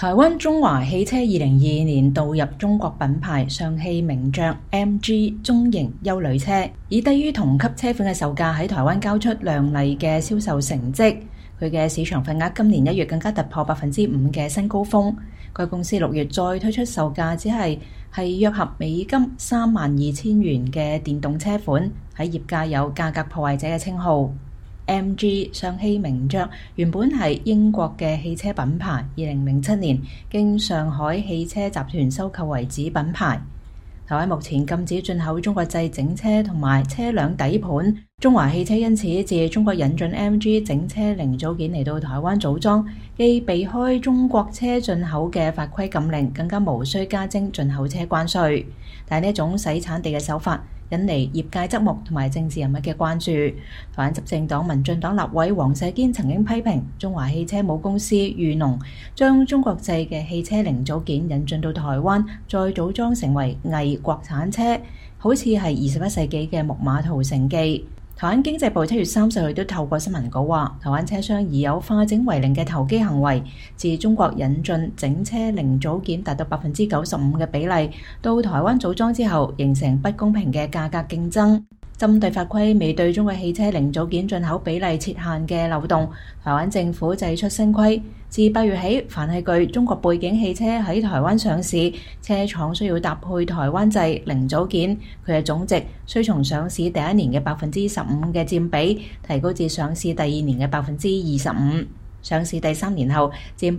台灣中華汽車2022年導入中國品牌上汽名爵 MG 中型休旅車，以低於同級車款嘅售價喺台灣交出亮麗嘅銷售成績。佢嘅市場份額今年1月更加突破5%嘅新高峰。該公司6月再推出售價只係約合美金32,000元嘅電動車款，喺業界有價格破壞者嘅稱號。MG 上汽名爵原本係英國嘅汽車品牌，2007年經上海汽車集團收購為子品牌。台灣目前禁止進口中國製整車同埋車輛底盤，中華汽車因此自中國引進 MG 整車零組件嚟到台灣組裝，既避開中國車進口嘅法規禁令，更加無需加徵進口車關稅。但係呢一種洗產地嘅手法，引嚟業界側目同埋政治人物嘅關注。台灣執政黨民進黨立委黃世堅曾經批評中華汽車母公司裕農將中國製嘅汽車零組件引進到台灣，再組裝成為偽國產車，好似係21世紀嘅木馬屠城記。台灣經濟部7月30日都透過新聞稿話，台灣車商疑有化整為零嘅投機行為，自中國引進整車零組件達到95%嘅比例，到台灣組裝之後，形成不公平嘅價格競爭。針對法規未對中國汽車零組件進口比例設限嘅漏洞，台灣政府祭出新規，自8月起，凡係具中國背景汽車喺台灣上市，車廠需要搭配台灣製零組件，佢嘅總值需從上市第1年嘅15%嘅佔比，提高至上市第2年嘅25%，上市第3年後佔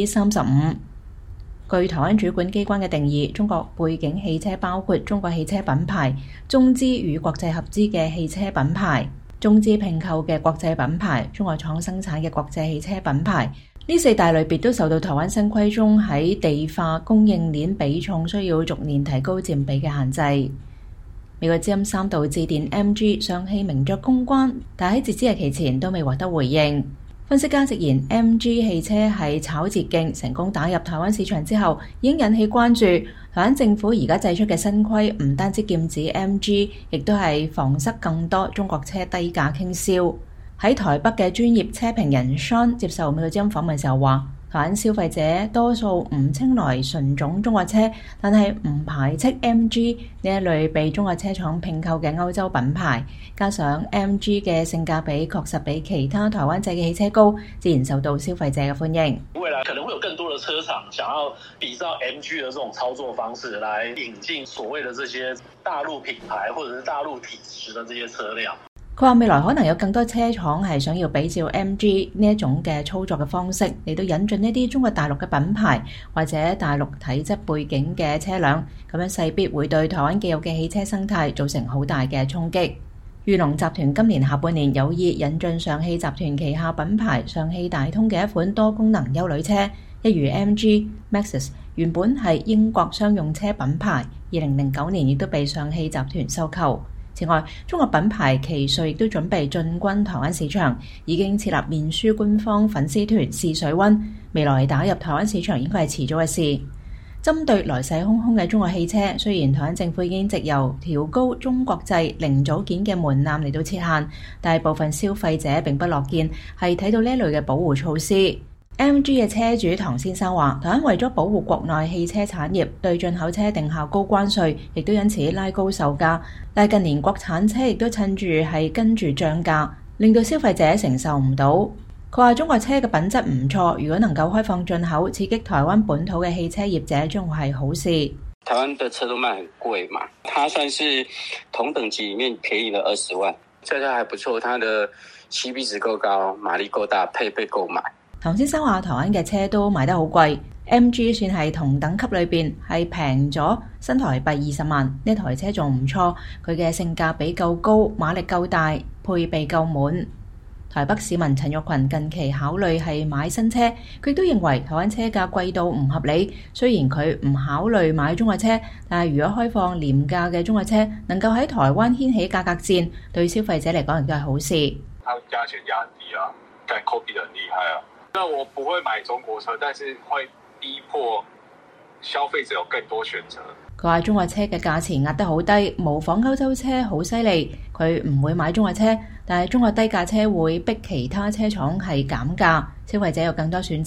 35%。據台灣主管機關嘅定義，中國背景汽車包括中國汽車品牌、中資與國際合資嘅汽車品牌、中資併購嘅國際品牌、中國廠生產嘅國際汽車品牌。呢4大類別都受到台灣新規中喺地化供應鏈比重需要逐年提高佔比嘅限制。美國之音3度致電 MG 上汽名爵公關，但喺截止日期前都未獲得回應。分析家直言 MG 汽車係炒捷徑，成功打入台灣市場之後已經引起關注。台灣政府而家製出嘅新規唔單止劍指 MG， 亦都係防塞更多中國車低價傾銷。喺台北嘅專業車評人 Sean 接受美國之音訪問時候話，台灣消費者多數唔青睞純種中國車，但係唔排斥 MG 呢一類被中國車廠併購嘅歐洲品牌。加上 MG 嘅性價比確實比其他台灣製嘅汽車高，自然受到消費者嘅歡迎。 未來可能會有更多的車廠想要比照 MG 的這種操作方式，來引進所謂的這些大陸品牌或者是大陸體質的這些車輛。 佢話未來可能有更多車廠係想要比照 MG 呢一種嘅操作嘅方式嚟到引進一啲中國大陸嘅品牌或者大陸體質背景嘅車輛，咁樣勢必會對台灣既有嘅汽車生態造成好大嘅衝擊。裕農集團今年下半年有意引進上汽集團旗下品牌上汽大通嘅一款多功能休旅車，一如 MG、Maxus 原本係英國商用車品牌，2009年亦都被上汽集團收購。此外，中國品牌奇瑞亦都準備進軍台灣市場，已經設立面書官方粉絲團試水溫，未來打入台灣市場應該係遲早嘅事。針對來勢洶洶嘅中國汽車，雖然台灣政府已經藉由調高中國製零組件嘅門檻嚟到設限，但係部分消費者並不樂見，係睇到呢一類嘅保護措施。MG 嘅車主唐先生話，台灣為咗保護國內汽車產業，對進口車定下高關稅，亦都因此拉高售價。但近年國產車亦都趁住係跟住漲價，令到消費者承受唔到。佢話中國車嘅品質唔錯，如果能夠開放進口，刺激台灣本土嘅汽車業者，將會係好事。 台灣的車都賣很貴嘛，它算是同等級裡面便宜了20萬，價格還不錯，它的 CP 值夠高，馬力夠大，配備夠買。 唐先生話台灣嘅車都賣得好貴， MG 算係同等級裏邊係平咗新台幣20萬，呢台車仲唔錯，佢嘅性價比夠高，馬力夠大，配備夠滿。台北市民陳玉群近期考慮係買新車，佢都認為台灣車價貴到唔合理。雖然佢唔考慮買中國車，但係如果開放廉價嘅中國車，能夠喺台灣掀起價格戰，對消費者嚟講亦都係好事。 他價錢壓低啊，但 copy 得很厲害啊。那我不會買中國車，但是會逼迫消費者有更多選擇。 佢話中國車嘅價錢壓得好低，模仿歐洲車好犀利。佢唔會買中國車，但係中國低價車會逼其他車廠係減價，消費者有更多選擇。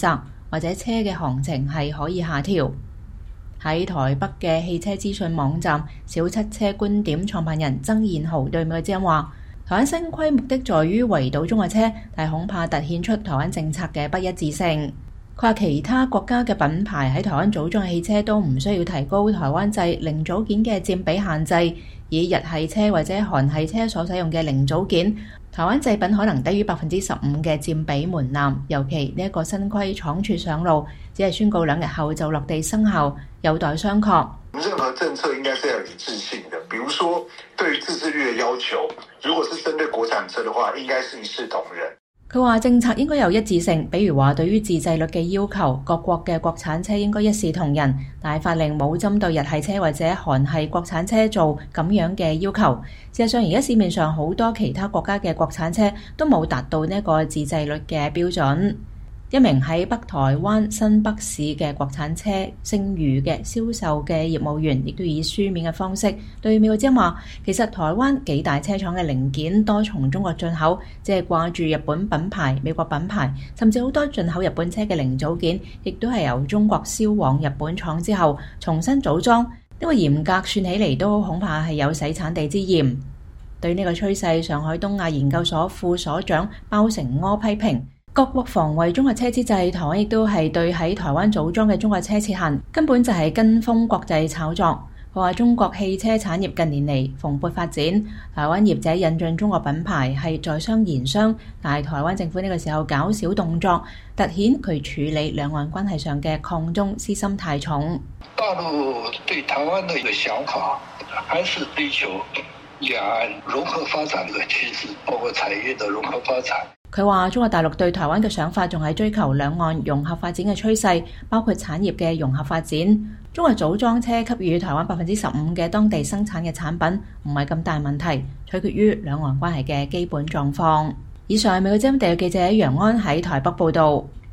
或者車嘅行程係可以下調。喺台北嘅汽車資訊網站小七車觀點創辦人曾燕豪對美國之音話：台灣新規目的在於圍堵中國車，但恐怕凸顯出台灣政策嘅不一致性。佢話其他國家嘅品牌喺台灣組裝嘅汽車都唔需要提高台灣製零組件嘅佔比限制，以日系車或者韓系車所使用嘅零組件，台灣製品可能低於15%嘅佔比門檻。尤其呢一個新規倉促上路，只係宣告2日後就落地生效，有待商榷。 任何政策應該是要理智性的，比如說對於自制率的要求，如果是針對國產車的話，應該是一視同仁。 佢話政策應該有一致性，比如話對於自製率嘅要求，各國嘅國產車應該一視同仁，但係法令冇針對日系車或者韓系國產車做咁樣嘅要求。事實上，而家市面上好多其他國家嘅國產車都冇達到呢個自製率嘅標準。一名喺北台灣新北市嘅國產車星宇嘅銷售嘅業務員，亦都以書面嘅方式對美國之音話：其實台灣幾大車廠嘅零件多從中國進口，只係掛住日本品牌、美國品牌，甚至好多進口日本車嘅零組件，亦都係由中國銷往日本廠之後重新組裝。呢個嚴格算起嚟都恐怕係有洗產地之嫌。對呢個趨勢，上海東亞研究所副所長包成柯批評：各國防衛中國車之際，台灣亦都係對喺台灣組裝嘅中國車設限，根本就係跟風國際炒作。佢話中國汽車產業近年嚟蓬勃發展，台灣業者引進中國品牌係在商言商，但係台灣政府呢個時候搞小動作，凸顯佢處理兩岸關係上嘅抗中私心太重。 大陸對台灣的一個想法，還是追求兩岸融合發展嘅趨勢，包括產業的融合發展。 佢話中國大陸對台灣嘅想法仲係追求兩岸融合發展嘅趨勢，包括產業嘅融合發展。中國組裝車給予台灣15%嘅當地生產嘅產品，唔係咁大問題，取決於兩岸關係嘅基本狀況。以上係美國之音地記者楊安喺台北報導。